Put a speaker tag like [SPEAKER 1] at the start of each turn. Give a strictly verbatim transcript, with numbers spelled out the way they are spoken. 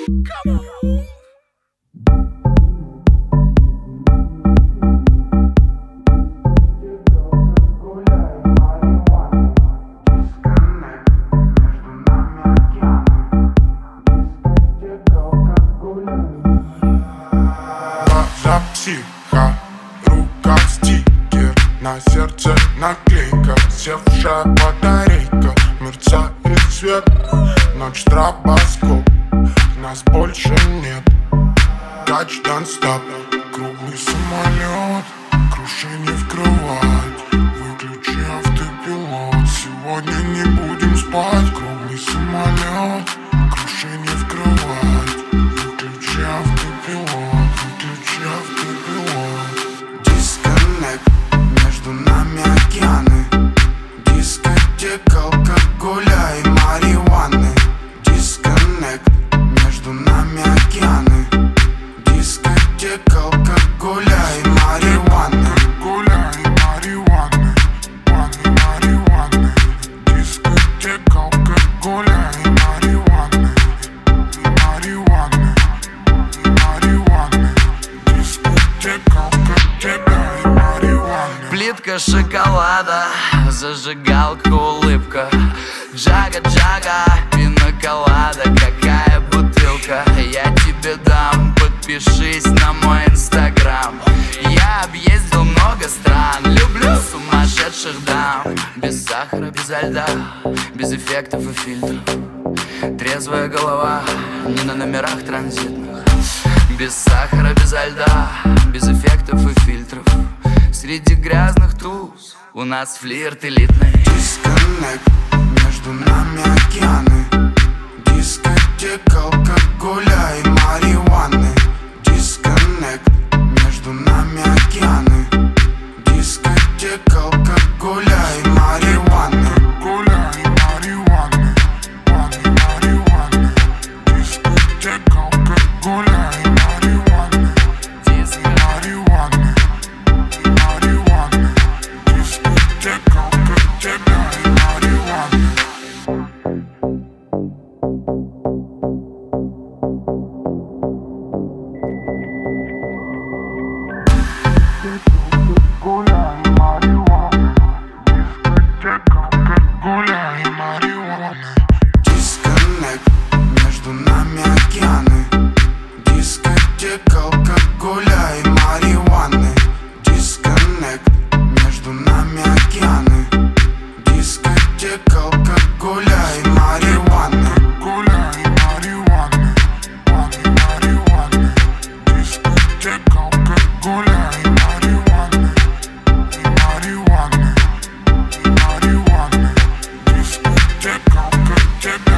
[SPEAKER 1] Психа, рука стикер, на сердце наклейка, севшая батарейка, мерцает свет, ночь стробоскоп, нас больше нет. Тач донстап, круглый самолет, крушение в кровать, выключи автопилот, сегодня не будем спать. Круглый самолет, крушение в кровать, выключи автопилот, выключи автопилот. Дисконнект, между нами океаны, дискотека алкоголя и марихуаны. Дисконнект, между нами океаны, дискотека алкоголя и марихуаны. Алкоголя и марихуаны, ваны, марихуаны. Дискотека алкоголя и марихуаны, и марихуаны, и марихуаны. Дискотека алкоголя и марихуаны.
[SPEAKER 2] Плитка шоколада, зажигалка, улыбка, джага-джага, пина-колада, какая бутылка. Я тебе дам, подпишись на мой инстаграм. Я объездил много стран, люблю сумасшедших дам. Без сахара, безо льда, без эффектов и фильтров. Трезвая голова, не на номерах транзитных. Без сахара, безо льда, без эффектов и фильтров. Среди грязных туз у нас флирт элитный.
[SPEAKER 1] Дисконнект, между нами океаны, дискотека алкоголя и марихуаны. Дисконнект, между нами океаны, дискотека алкоголя и марихуаны. Алкоголя и марихуаны, ваны, марихуаны. Дискотека алкоголя и марихуаны,
[SPEAKER 2] Диско.
[SPEAKER 1] марихуаны, и марихуаны. Дискотека алкоголя и марихуаны. Алкоголя и марихуаны, дискотека алкоголя и марихуаны. Дисконнект, между нами океаны, дискотека алкоголя и марихуаны. Дисконнект, между нами океаны, дискотека алкоголя и марихуаны. Алкоголя и марихуаны, ваны, марихуаны. Дискотека алкоголя и марихуаны, и марихуаны, и марихуаны. Дискотека алкоголя.